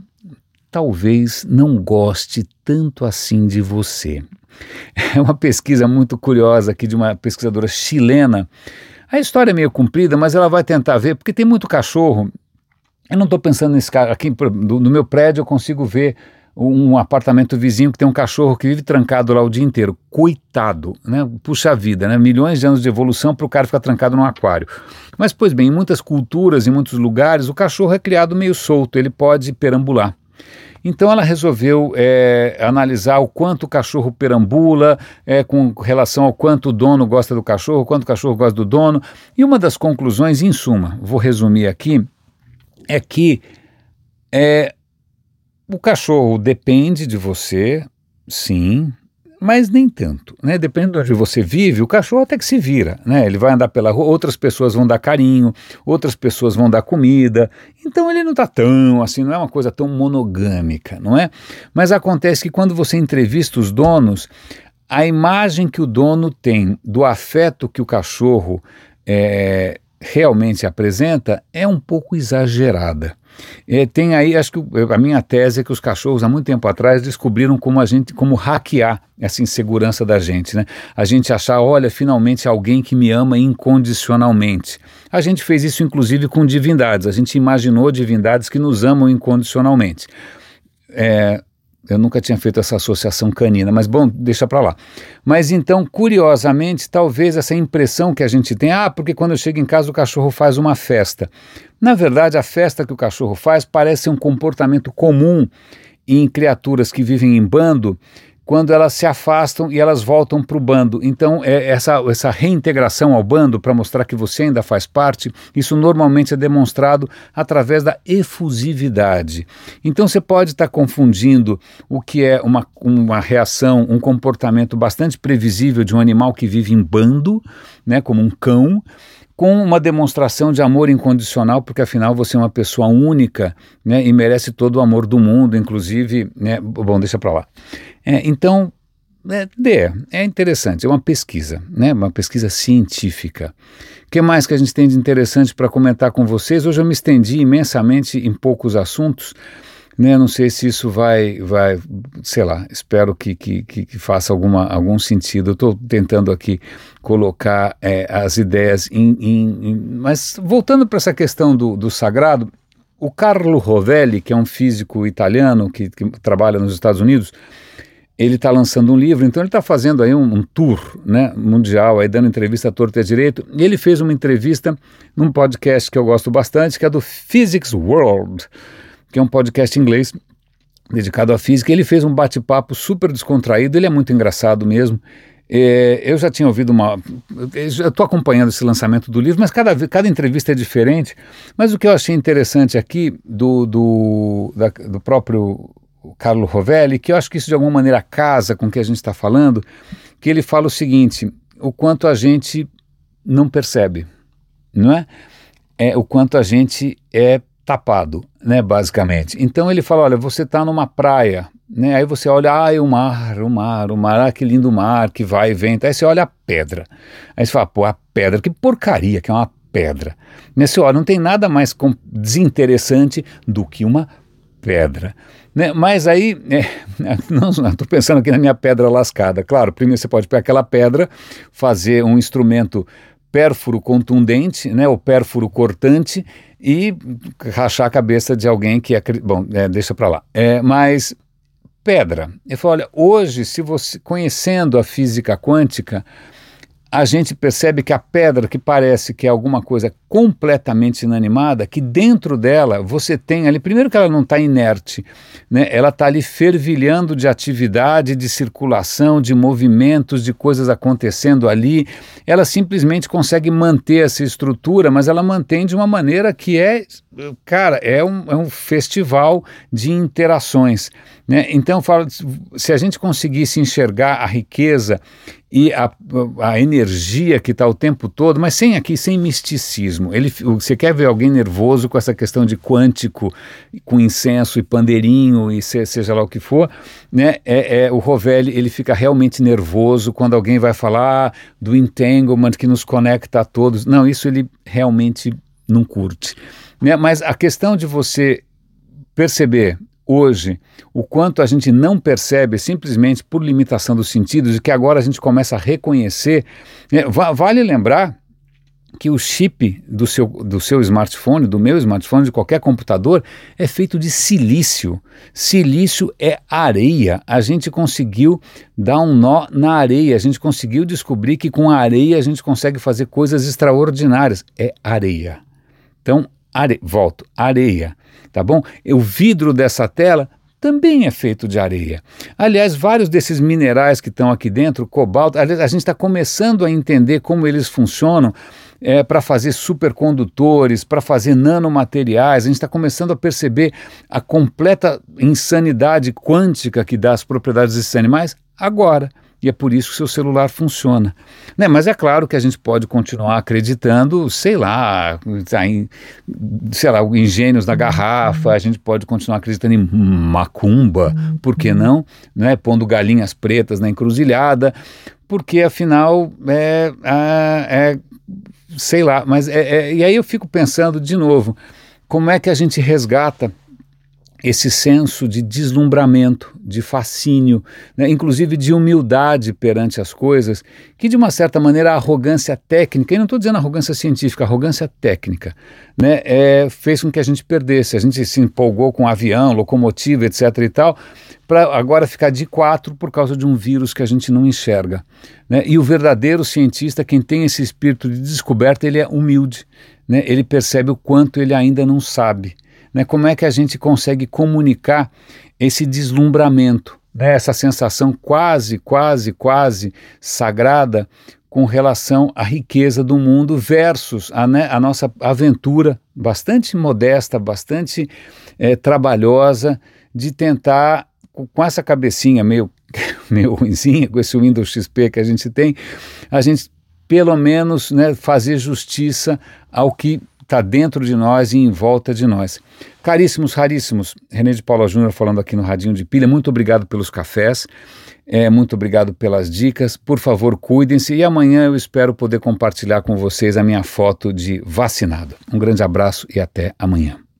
talvez não goste tanto assim de você. É uma pesquisa muito curiosa aqui de uma pesquisadora chilena. A história é meio comprida, mas ela vai tentar ver, porque tem muito cachorro. Eu não estou pensando nesse cara, aqui no, no meu prédio eu consigo ver um apartamento vizinho que tem um cachorro que vive trancado lá o dia inteiro. Coitado, né? Puxa vida, né? Milhões de anos de evolução para o cara ficar trancado num aquário. Mas, pois bem, em muitas culturas, em muitos lugares, o cachorro é criado meio solto, ele pode perambular. Então ela resolveu é, analisar o quanto o cachorro perambula, é, com relação ao quanto o dono gosta do cachorro, quanto o cachorro gosta do dono, e uma das conclusões, em suma, vou resumir aqui, é que é, o cachorro depende de você, sim, mas nem tanto, né? Dependendo de onde você vive, o cachorro até que se vira, né? Ele vai andar pela rua, outras pessoas vão dar carinho, outras pessoas vão dar comida, então ele não está tão assim, não é uma coisa tão monogâmica, não é? Mas acontece que quando você entrevista os donos, a imagem que o dono tem do afeto que o cachorro é, realmente apresenta é um pouco exagerada. É, tem aí, acho que a minha tese é que os cachorros há muito tempo atrás descobriram como a gente, como hackear essa insegurança da gente, né? A gente achar, olha, finalmente alguém que me ama incondicionalmente. A gente fez isso inclusive com divindades, a gente imaginou divindades que nos amam incondicionalmente. É, eu nunca tinha feito essa associação canina, mas bom, deixa pra lá. Mas então, curiosamente, talvez essa impressão que a gente tem, ah, porque quando eu chego em casa o cachorro faz uma festa. Na verdade, a festa que o cachorro faz parece um comportamento comum em criaturas que vivem em bando, quando elas se afastam e elas voltam para o bando. Então, é essa, essa reintegração ao bando, para mostrar que você ainda faz parte, isso normalmente é demonstrado através da efusividade. Então, você pode estar confundindo o que é uma, uma reação, um comportamento bastante previsível de um animal que vive em bando, né, como um cão, com uma demonstração de amor incondicional, porque afinal você é uma pessoa única, né, e merece todo o amor do mundo, inclusive, né, bom, deixa para lá. É, então, é, é, é interessante, é uma pesquisa, né, uma pesquisa científica. O que mais que a gente tem de interessante para comentar com vocês? Hoje eu me estendi imensamente em poucos assuntos, né, não sei se isso vai, vai sei lá, espero que, que, que faça alguma, algum sentido. Eu estou tentando aqui colocar é, as ideias em, em, em... Mas voltando para essa questão do, do sagrado, o Carlo Rovelli, que é um físico italiano que, que trabalha nos Estados Unidos, ele está lançando um livro, então ele está fazendo aí um, um tour, né, mundial, aí dando entrevista à torta e à direito, e ele fez uma entrevista num podcast que eu gosto bastante, que é do Physics World, que é um podcast em inglês dedicado à física. Ele fez um bate-papo super descontraído, ele é muito engraçado mesmo. É, eu já tinha ouvido uma... Eu estou acompanhando esse lançamento do livro, mas cada, cada entrevista é diferente. Mas o que eu achei interessante aqui do, do, da, do próprio Carlo Rovelli, que eu acho que isso de alguma maneira casa com o que a gente está falando, que ele fala o seguinte, o quanto a gente não percebe, não é? É o quanto a gente é tapado, né, basicamente. Então ele fala, olha, você está numa praia, né, aí você olha, ah, o mar, o mar, o mar, ah, que lindo mar, que vai e vem, aí você olha a pedra, aí você fala, pô, a pedra, que porcaria que é uma pedra, né, você olha, não tem nada mais desinteressante do que uma pedra, né, mas aí, é, não estou pensando aqui na minha pedra lascada, claro, primeiro você pode pegar aquela pedra, fazer um instrumento pérfuro contundente, né, o pérfuro cortante, e rachar a cabeça de alguém que é... Bom, é, deixa para lá. É, mas pedra. Eu falo, olha, hoje, se você, conhecendo a física quântica, a gente percebe que a pedra, que parece que é alguma coisa completamente inanimada, que dentro dela você tem ali, primeiro que ela não está inerte, né? Ela está ali fervilhando de atividade, de circulação, de movimentos, de coisas acontecendo ali. Ela simplesmente consegue manter essa estrutura, mas ela mantém de uma maneira que é, cara, é um, é um festival de interações, né? Então, falo, se a gente conseguisse enxergar a riqueza e a, a energia que está o tempo todo, mas sem aqui, sem misticismo. Ele, você quer ver alguém nervoso com essa questão de quântico, com incenso e pandeirinho e se, seja lá o que for, né? É, é, o Rovelli, ele fica realmente nervoso quando alguém vai falar do entanglement que nos conecta a todos. Não, isso ele realmente não curte, né? Mas a questão de você perceber hoje o quanto a gente não percebe simplesmente por limitação dos sentidos e que agora a gente começa a reconhecer, né? Vale lembrar que o chip do seu, do seu smartphone, do meu smartphone, de qualquer computador, é feito de silício. Silício é areia. A gente conseguiu dar um nó na areia, a gente conseguiu descobrir que com a areia a gente consegue fazer coisas extraordinárias. É areia. Então, are... volto, areia. Tá bom? O vidro dessa tela também é feito de areia. Aliás, vários desses minerais que estão aqui dentro, cobalto, a gente está começando a entender como eles funcionam é, para fazer supercondutores, para fazer nanomateriais. A gente está começando a perceber a completa insanidade quântica que dá as propriedades desses animais agora. E é por isso que o seu celular funciona, né? Mas é claro que a gente pode continuar acreditando, sei lá, em, sei lá, em gênios da garrafa, a gente pode continuar acreditando em macumba, por que não? Né? Pondo galinhas pretas na encruzilhada, porque afinal é, é, é sei lá, mas é, é, e aí eu fico pensando de novo, como é que a gente resgata esse senso de deslumbramento, de fascínio, né, inclusive de humildade perante as coisas, que de uma certa maneira a arrogância técnica, e não estou dizendo arrogância científica, arrogância técnica, né, é, fez com que a gente perdesse, a gente se empolgou com avião, locomotiva, etc e tal, para agora ficar de quatro por causa de um vírus que a gente não enxerga, né, e o verdadeiro cientista, quem tem esse espírito de descoberta, ele é humilde, né, ele percebe o quanto ele ainda não sabe. Né, como é que a gente consegue comunicar esse deslumbramento, né, essa sensação quase, quase, quase sagrada com relação à riqueza do mundo versus a, né, a nossa aventura bastante modesta, bastante é, trabalhosa de tentar, com, com essa cabecinha meio, meio ruinzinha, com esse Windows X P que a gente tem, a gente pelo menos, né, fazer justiça ao que está dentro de nós e em volta de nós. Caríssimos, raríssimos, René de Paula Júnior falando aqui no Radinho de Pilha, muito obrigado pelos cafés, é, muito obrigado pelas dicas, por favor cuidem-se e amanhã eu espero poder compartilhar com vocês a minha foto de vacinado. Um grande abraço e até amanhã.